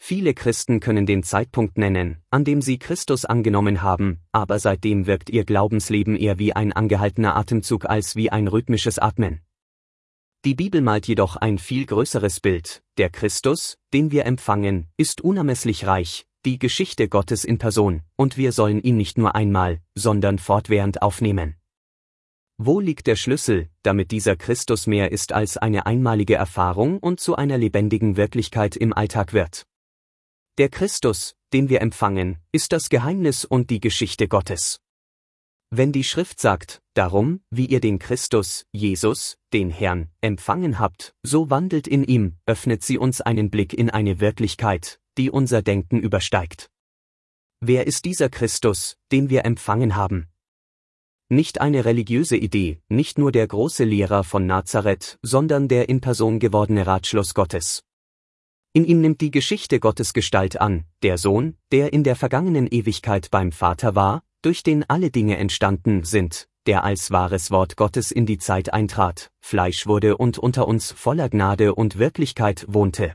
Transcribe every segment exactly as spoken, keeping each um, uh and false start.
Viele Christen können den Zeitpunkt nennen, an dem sie Christus angenommen haben, aber seitdem wirkt ihr Glaubensleben eher wie ein angehaltener Atemzug als wie ein rhythmisches Atmen. Die Bibel malt jedoch ein viel größeres Bild. Der Christus, den wir empfangen, ist unermesslich reich, die Geschichte Gottes in Person, und wir sollen ihn nicht nur einmal, sondern fortwährend aufnehmen. Wo liegt der Schlüssel, damit dieser Christus mehr ist als eine einmalige Erfahrung und zu einer lebendigen Wirklichkeit im Alltag wird? Der Christus, den wir empfangen, ist das Geheimnis und die Geschichte Gottes. Wenn die Schrift sagt, darum, wie ihr den Christus, Jesus, den Herrn, empfangen habt, so wandelt in ihm, öffnet sie uns einen Blick in eine Wirklichkeit, die unser Denken übersteigt. Wer ist dieser Christus, den wir empfangen haben? Nicht eine religiöse Idee, nicht nur der große Lehrer von Nazareth, sondern der in Person gewordene Ratschluss Gottes. In ihm nimmt die Geschichte Gottes Gestalt an, der Sohn, der in der vergangenen Ewigkeit beim Vater war, durch den alle Dinge entstanden sind, der als wahres Wort Gottes in die Zeit eintrat, Fleisch wurde und unter uns voller Gnade und Wirklichkeit wohnte.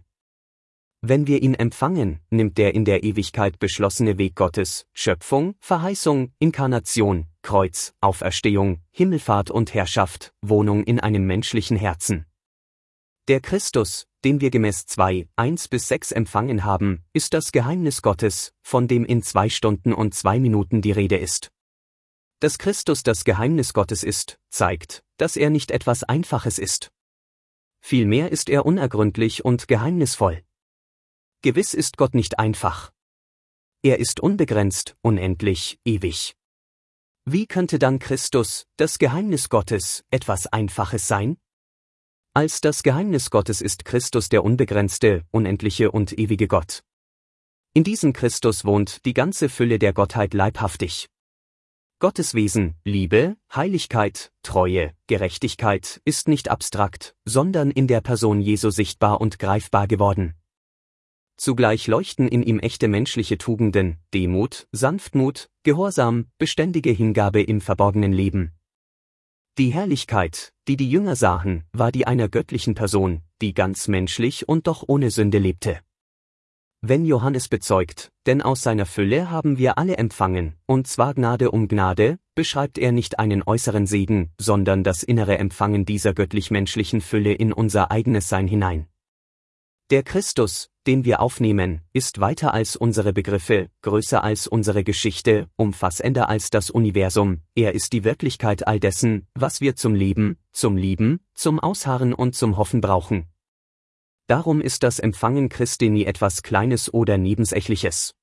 Wenn wir ihn empfangen, nimmt der in der Ewigkeit beschlossene Weg Gottes, Schöpfung, Verheißung, Inkarnation, Kreuz, Auferstehung, Himmelfahrt und Herrschaft, Wohnung in einem menschlichen Herzen. Der Christus, den wir gemäß zwei, eins bis sechs empfangen haben, ist das Geheimnis Gottes, von dem in zwei Stunden und zwei Minuten die Rede ist. Dass Christus das Geheimnis Gottes ist, zeigt, dass er nicht etwas Einfaches ist. Vielmehr ist er unergründlich und geheimnisvoll. Gewiss ist Gott nicht einfach. Er ist unbegrenzt, unendlich, ewig. Wie könnte dann Christus, das Geheimnis Gottes, etwas Einfaches sein? Als das Geheimnis Gottes ist Christus der unbegrenzte, unendliche und ewige Gott. In diesem Christus wohnt die ganze Fülle der Gottheit leibhaftig. Gottes Wesen, Liebe, Heiligkeit, Treue, Gerechtigkeit ist nicht abstrakt, sondern in der Person Jesu sichtbar und greifbar geworden. Zugleich leuchten in ihm echte menschliche Tugenden, Demut, Sanftmut, Gehorsam, beständige Hingabe im verborgenen Leben. Die Herrlichkeit, die die Jünger sahen, war die einer göttlichen Person, die ganz menschlich und doch ohne Sünde lebte. Wenn Johannes bezeugt, denn aus seiner Fülle haben wir alle empfangen, und zwar Gnade um Gnade, beschreibt er nicht einen äußeren Segen, sondern das innere Empfangen dieser göttlich-menschlichen Fülle in unser eigenes Sein hinein. Der Christus, den wir aufnehmen, ist weiter als unsere Begriffe, größer als unsere Geschichte, umfassender als das Universum, er ist die Wirklichkeit all dessen, was wir zum Leben, zum Lieben, zum Ausharren und zum Hoffen brauchen. Darum ist das Empfangen Christi nie etwas Kleines oder Nebensächliches.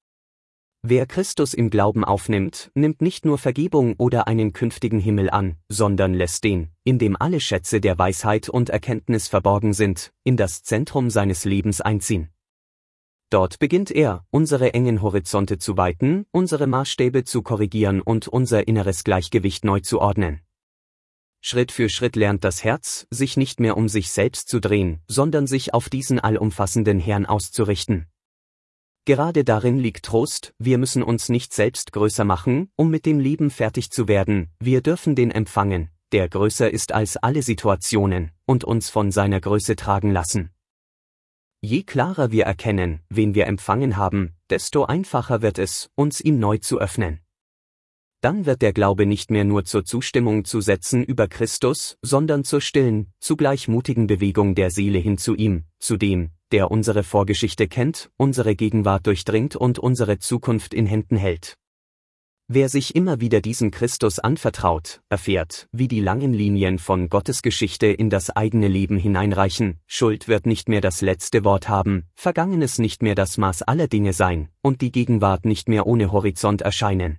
Wer Christus im Glauben aufnimmt, nimmt nicht nur Vergebung oder einen künftigen Himmel an, sondern lässt den, in dem alle Schätze der Weisheit und Erkenntnis verborgen sind, in das Zentrum seines Lebens einziehen. Dort beginnt er, unsere engen Horizonte zu weiten, unsere Maßstäbe zu korrigieren und unser inneres Gleichgewicht neu zu ordnen. Schritt für Schritt lernt das Herz, sich nicht mehr um sich selbst zu drehen, sondern sich auf diesen allumfassenden Herrn auszurichten. Gerade darin liegt Trost, wir müssen uns nicht selbst größer machen, um mit dem Leben fertig zu werden, wir dürfen den empfangen, der größer ist als alle Situationen, und uns von seiner Größe tragen lassen. Je klarer wir erkennen, wen wir empfangen haben, desto einfacher wird es, uns ihm neu zu öffnen. Dann wird der Glaube nicht mehr nur zur Zustimmung zu Sätzen über Christus, sondern zur stillen, zugleich mutigen Bewegung der Seele hin zu ihm, zu dem, der unsere Vorgeschichte kennt, unsere Gegenwart durchdringt und unsere Zukunft in Händen hält. Wer sich immer wieder diesem Christus anvertraut, erfährt, wie die langen Linien von Gottes Geschichte in das eigene Leben hineinreichen, Schuld wird nicht mehr das letzte Wort haben, Vergangenes nicht mehr das Maß aller Dinge sein, und die Gegenwart nicht mehr ohne Horizont erscheinen.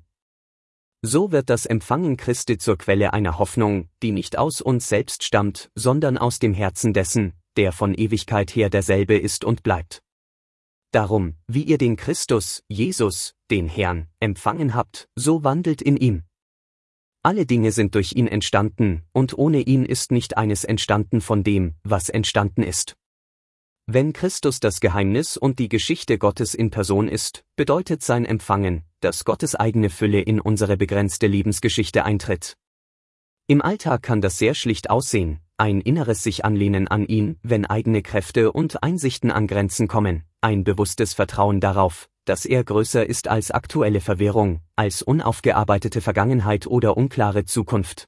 So wird das Empfangen Christi zur Quelle einer Hoffnung, die nicht aus uns selbst stammt, sondern aus dem Herzen dessen, der von Ewigkeit her derselbe ist und bleibt. Darum, wie ihr den Christus, Jesus, den Herrn, empfangen habt, so wandelt in ihm. Alle Dinge sind durch ihn entstanden, und ohne ihn ist nicht eines entstanden von dem, was entstanden ist. Wenn Christus das Geheimnis und die Geschichte Gottes in Person ist, bedeutet sein Empfangen, dass Gottes eigene Fülle in unsere begrenzte Lebensgeschichte eintritt. Im Alltag kann das sehr schlicht aussehen, ein inneres sich anlehnen an ihn, wenn eigene Kräfte und Einsichten an Grenzen kommen, ein bewusstes Vertrauen darauf, dass er größer ist als aktuelle Verwirrung, als unaufgearbeitete Vergangenheit oder unklare Zukunft.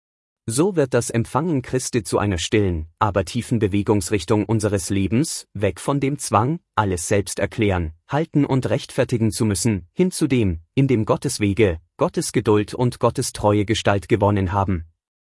So wird das Empfangen Christi zu einer stillen, aber tiefen Bewegungsrichtung unseres Lebens, weg von dem Zwang, alles selbst erklären, halten und rechtfertigen zu müssen, hin zu dem, in dem Gottes Wege, Gottes Geduld und Gottes Treue Gestalt gewonnen haben.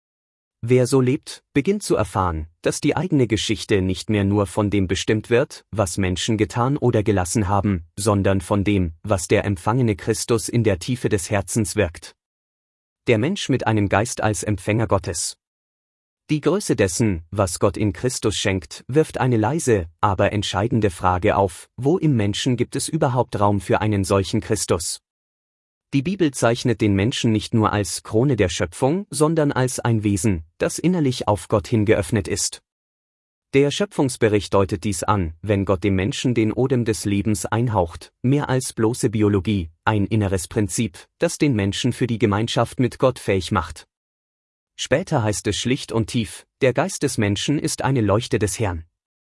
Wer so lebt, beginnt zu erfahren, dass die eigene Geschichte nicht mehr nur von dem bestimmt wird, was Menschen getan oder gelassen haben, sondern von dem, was der empfangene Christus in der Tiefe des Herzens wirkt. Der Mensch mit einem Geist als Empfänger Gottes. Die Größe dessen, was Gott in Christus schenkt, wirft eine leise, aber entscheidende Frage auf: Wo im Menschen gibt es überhaupt Raum für einen solchen Christus? Die Bibel zeichnet den Menschen nicht nur als Krone der Schöpfung, sondern als ein Wesen, das innerlich auf Gott hin geöffnet ist. Der Schöpfungsbericht deutet dies an, wenn Gott dem Menschen den Odem des Lebens einhaucht, mehr als bloße Biologie, ein inneres Prinzip, das den Menschen für die Gemeinschaft mit Gott fähig macht. Später heißt es schlicht und tief: Der Geist des Menschen ist eine Leuchte des Herrn.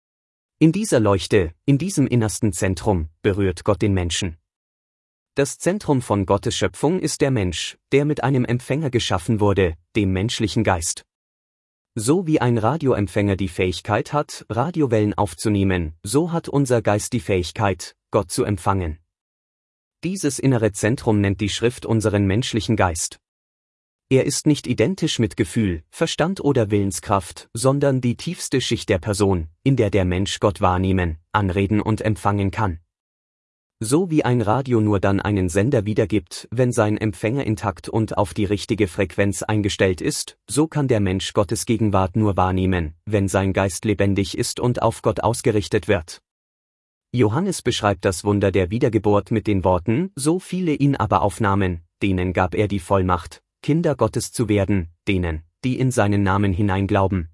In dieser Leuchte, in diesem innersten Zentrum, berührt Gott den Menschen. Das Zentrum von Gottes Schöpfung ist der Mensch, der mit einem Empfänger geschaffen wurde, dem menschlichen Geist. So wie ein Radioempfänger die Fähigkeit hat, Radiowellen aufzunehmen, so hat unser Geist die Fähigkeit, Gott zu empfangen. Dieses innere Zentrum nennt die Schrift unseren menschlichen Geist. Er ist nicht identisch mit Gefühl, Verstand oder Willenskraft, sondern die tiefste Schicht der Person, in der der Mensch Gott wahrnehmen, anreden und empfangen kann. So wie ein Radio nur dann einen Sender wiedergibt, wenn sein Empfänger intakt und auf die richtige Frequenz eingestellt ist, so kann der Mensch Gottes Gegenwart nur wahrnehmen, wenn sein Geist lebendig ist und auf Gott ausgerichtet wird. Johannes beschreibt das Wunder der Wiedergeburt mit den Worten: So viele ihn aber aufnahmen, denen gab er die Vollmacht, Kinder Gottes zu werden, denen, die in seinen Namen hineinglauben.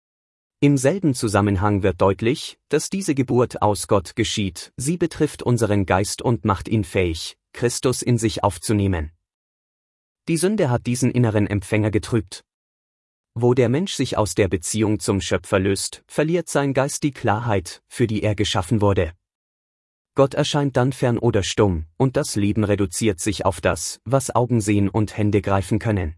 Im selben Zusammenhang wird deutlich, dass diese Geburt aus Gott geschieht, sie betrifft unseren Geist und macht ihn fähig, Christus in sich aufzunehmen. Die Sünde hat diesen inneren Empfänger getrübt. Wo der Mensch sich aus der Beziehung zum Schöpfer löst, verliert sein Geist die Klarheit, für die er geschaffen wurde. Gott erscheint dann fern oder stumm, und das Leben reduziert sich auf das, was Augen sehen und Hände greifen können.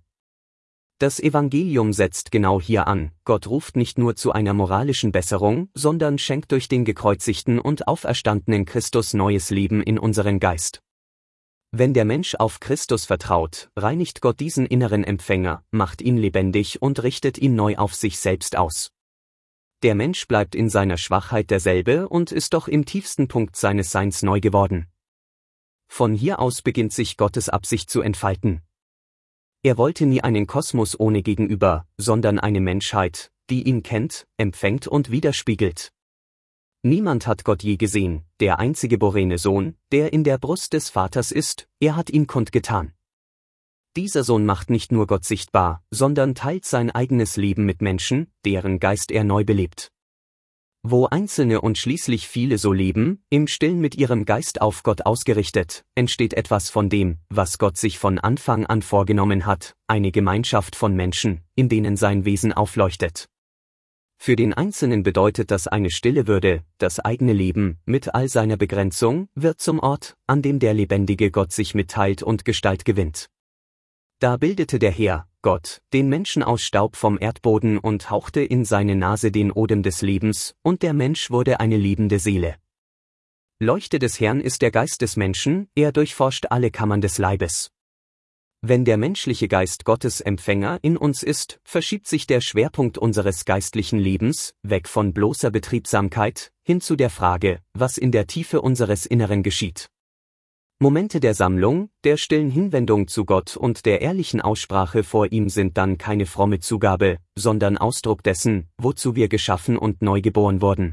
Das Evangelium setzt genau hier an: Gott ruft nicht nur zu einer moralischen Besserung, sondern schenkt durch den gekreuzigten und auferstandenen Christus neues Leben in unseren Geist. Wenn der Mensch auf Christus vertraut, reinigt Gott diesen inneren Empfänger, macht ihn lebendig und richtet ihn neu auf sich selbst aus. Der Mensch bleibt in seiner Schwachheit derselbe und ist doch im tiefsten Punkt seines Seins neu geworden. Von hier aus beginnt sich Gottes Absicht zu entfalten. Er wollte nie einen Kosmos ohne Gegenüber, sondern eine Menschheit, die ihn kennt, empfängt und widerspiegelt. Niemand hat Gott je gesehen, der einziggeborene Sohn, der in der Brust des Vaters ist, er hat ihn kundgetan. Dieser Sohn macht nicht nur Gott sichtbar, sondern teilt sein eigenes Leben mit Menschen, deren Geist er neu belebt. Wo Einzelne und schließlich viele so leben, im Stillen mit ihrem Geist auf Gott ausgerichtet, entsteht etwas von dem, was Gott sich von Anfang an vorgenommen hat, eine Gemeinschaft von Menschen, in denen sein Wesen aufleuchtet. Für den Einzelnen bedeutet das eine stille Würde, das eigene Leben, mit all seiner Begrenzung, wird zum Ort, an dem der lebendige Gott sich mitteilt und Gestalt gewinnt. Da bildete der Herr, Gott, den Menschen aus Staub vom Erdboden und hauchte in seine Nase den Odem des Lebens, und der Mensch wurde eine lebende Seele. Leuchte des Herrn ist der Geist des Menschen, er durchforscht alle Kammern des Leibes. Wenn der menschliche Geist Gottes Empfänger in uns ist, verschiebt sich der Schwerpunkt unseres geistlichen Lebens, weg von bloßer Betriebsamkeit, hin zu der Frage, was in der Tiefe unseres Inneren geschieht. Momente der Sammlung, der stillen Hinwendung zu Gott und der ehrlichen Aussprache vor ihm sind dann keine fromme Zugabe, sondern Ausdruck dessen, wozu wir geschaffen und neu geboren wurden.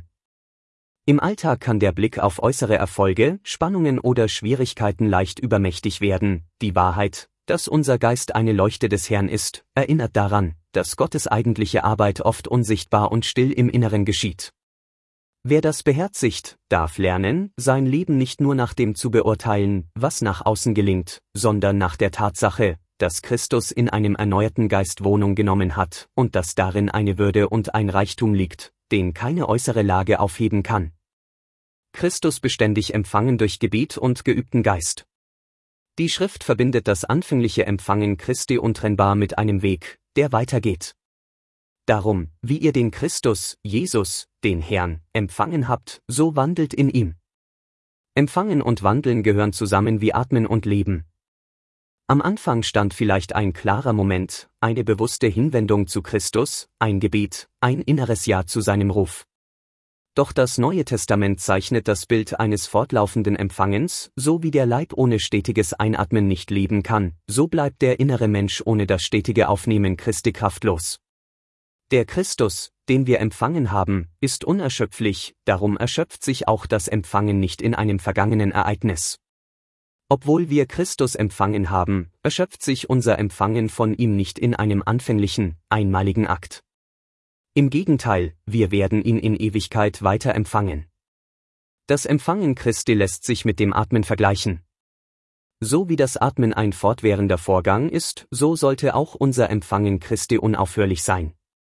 Im Alltag kann der Blick auf äußere Erfolge, Spannungen oder Schwierigkeiten leicht übermächtig werden. Die Wahrheit, dass unser Geist eine Leuchte des Herrn ist, erinnert daran, dass Gottes eigentliche Arbeit oft unsichtbar und still im Inneren geschieht. Wer das beherzigt, darf lernen, sein Leben nicht nur nach dem zu beurteilen, was nach außen gelingt, sondern nach der Tatsache, dass Christus in einem erneuerten Geist Wohnung genommen hat und dass darin eine Würde und ein Reichtum liegt, den keine äußere Lage aufheben kann. Christus beständig empfangen durch Gebet und geübten Geist. Die Schrift verbindet das anfängliche Empfangen Christi untrennbar mit einem Weg, der weitergeht. Darum, wie ihr den Christus, Jesus, den Herrn, empfangen habt, so wandelt in ihm. Empfangen und Wandeln gehören zusammen wie Atmen und Leben. Am Anfang stand vielleicht ein klarer Moment, eine bewusste Hinwendung zu Christus, ein Gebet, ein inneres Ja zu seinem Ruf. Doch das Neue Testament zeichnet das Bild eines fortlaufenden Empfangens, so wie der Leib ohne stetiges Einatmen nicht leben kann, so bleibt der innere Mensch ohne das stetige Aufnehmen Christi kraftlos. Der Christus, den wir empfangen haben, ist unerschöpflich, darum erschöpft sich auch das Empfangen nicht in einem vergangenen Ereignis. Obwohl wir Christus empfangen haben, erschöpft sich unser Empfangen von ihm nicht in einem anfänglichen, einmaligen Akt. Im Gegenteil, wir werden ihn in Ewigkeit weiter empfangen. Das Empfangen Christi lässt sich mit dem Atmen vergleichen. So wie das Atmen ein fortwährender Vorgang ist, so sollte auch unser Empfangen Christi unaufhörlich sein.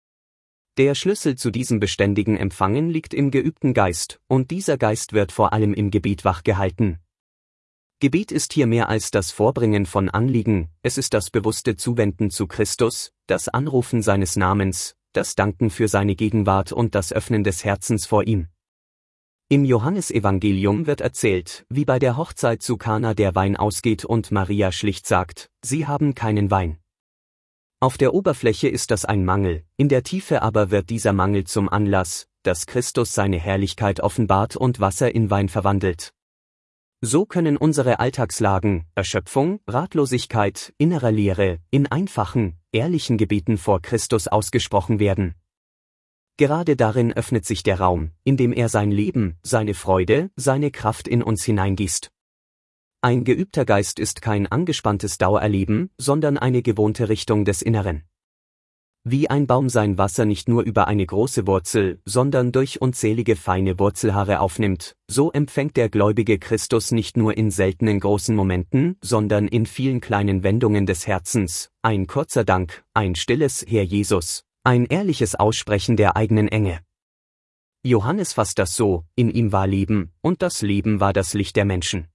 Der Schlüssel zu diesem beständigen Empfangen liegt im geübten Geist, und dieser Geist wird vor allem im Gebet wachgehalten. Gebet ist hier mehr als das Vorbringen von Anliegen, es ist das bewusste Zuwenden zu Christus, das Anrufen seines Namens, das Danken für seine Gegenwart und das Öffnen des Herzens vor ihm. Im Johannesevangelium wird erzählt, wie bei der Hochzeit zu Kana der Wein ausgeht und Maria schlicht sagt, sie haben keinen Wein. Auf der Oberfläche ist das ein Mangel, in der Tiefe aber wird dieser Mangel zum Anlass, dass Christus seine Herrlichkeit offenbart und Wasser in Wein verwandelt. So können unsere Alltagslagen, Erschöpfung, Ratlosigkeit, innerer Leere, in einfachen, ehrlichen Gebeten vor Christus ausgesprochen werden. Gerade darin öffnet sich der Raum, in dem er sein Leben, seine Freude, seine Kraft in uns hineingießt. Ein geübter Geist ist kein angespanntes Dauererleben, sondern eine gewohnte Richtung des Inneren. Wie ein Baum sein Wasser nicht nur über eine große Wurzel, sondern durch unzählige feine Wurzelhaare aufnimmt, so empfängt der gläubige Christus nicht nur in seltenen großen Momenten, sondern in vielen kleinen Wendungen des Herzens, ein kurzer Dank, ein stilles Herr Jesus, ein ehrliches Aussprechen der eigenen Enge. Johannes fasst das so, in ihm war Leben, und das Leben war das Licht der Menschen.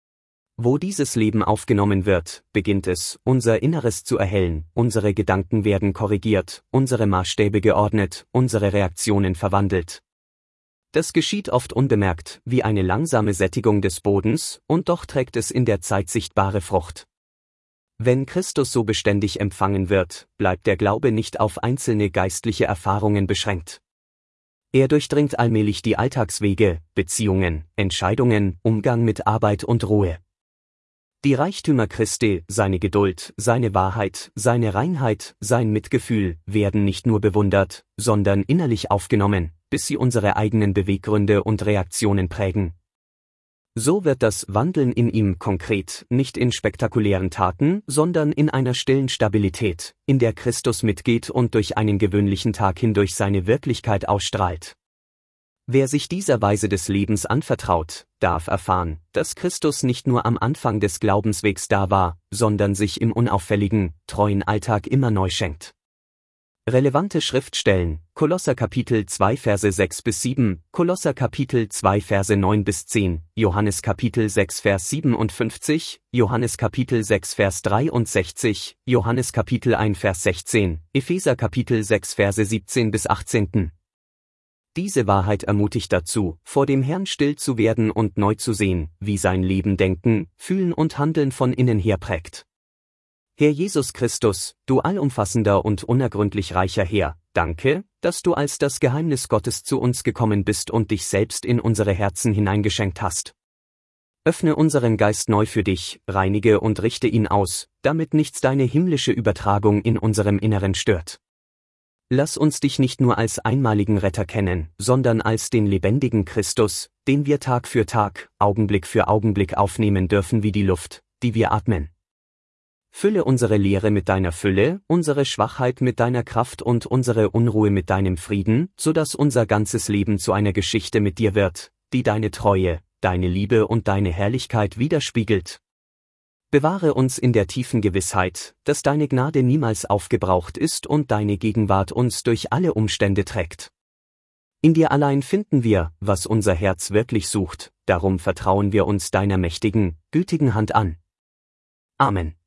Wo dieses Leben aufgenommen wird, beginnt es, unser Inneres zu erhellen, unsere Gedanken werden korrigiert, unsere Maßstäbe geordnet, unsere Reaktionen verwandelt. Das geschieht oft unbemerkt, wie eine langsame Sättigung des Bodens, und doch trägt es in der Zeit sichtbare Frucht. Wenn Christus so beständig empfangen wird, bleibt der Glaube nicht auf einzelne geistliche Erfahrungen beschränkt. Er durchdringt allmählich die Alltagswege, Beziehungen, Entscheidungen, Umgang mit Arbeit und Ruhe. Die Reichtümer Christi, seine Geduld, seine Wahrheit, seine Reinheit, sein Mitgefühl, werden nicht nur bewundert, sondern innerlich aufgenommen, bis sie unsere eigenen Beweggründe und Reaktionen prägen. So wird das Wandeln in ihm konkret, nicht in spektakulären Taten, sondern in einer stillen Stabilität, in der Christus mitgeht und durch einen gewöhnlichen Tag hindurch seine Wirklichkeit ausstrahlt. Wer sich dieser Weise des Lebens anvertraut, darf erfahren, dass Christus nicht nur am Anfang des Glaubenswegs da war, sondern sich im unauffälligen, treuen Alltag immer neu schenkt. Relevante Schriftstellen: Kolosser Kapitel zwei Verse sechs bis sieben, Kolosser Kapitel zwei Verse neun bis zehn, Johannes Kapitel sechs Vers siebenundfünfzig, Johannes Kapitel sechs Vers dreiundsechzig, Johannes Kapitel eins Vers sechzehn, Epheser Kapitel sechs Verse siebzehn bis achtzehn. Diese Wahrheit ermutigt dazu, vor dem Herrn still zu werden und neu zu sehen, wie sein Leben Denken, Fühlen und Handeln von innen her prägt. Herr Jesus Christus, du allumfassender und unergründlich reicher Herr, danke, dass du als das Geheimnis Gottes zu uns gekommen bist und dich selbst in unsere Herzen hineingeschenkt hast. Öffne unseren Geist neu für dich, reinige und richte ihn aus, damit nichts deine himmlische Übertragung in unserem Inneren stört. Lass uns dich nicht nur als einmaligen Retter kennen, sondern als den lebendigen Christus, den wir Tag für Tag, Augenblick für Augenblick aufnehmen dürfen wie die Luft, die wir atmen. Fülle unsere Leere mit deiner Fülle, unsere Schwachheit mit deiner Kraft und unsere Unruhe mit deinem Frieden, so dass unser ganzes Leben zu einer Geschichte mit dir wird, die deine Treue, deine Liebe und deine Herrlichkeit widerspiegelt. Bewahre uns in der tiefen Gewissheit, dass deine Gnade niemals aufgebraucht ist und deine Gegenwart uns durch alle Umstände trägt. In dir allein finden wir, was unser Herz wirklich sucht, darum vertrauen wir uns deiner mächtigen, gütigen Hand an. Amen.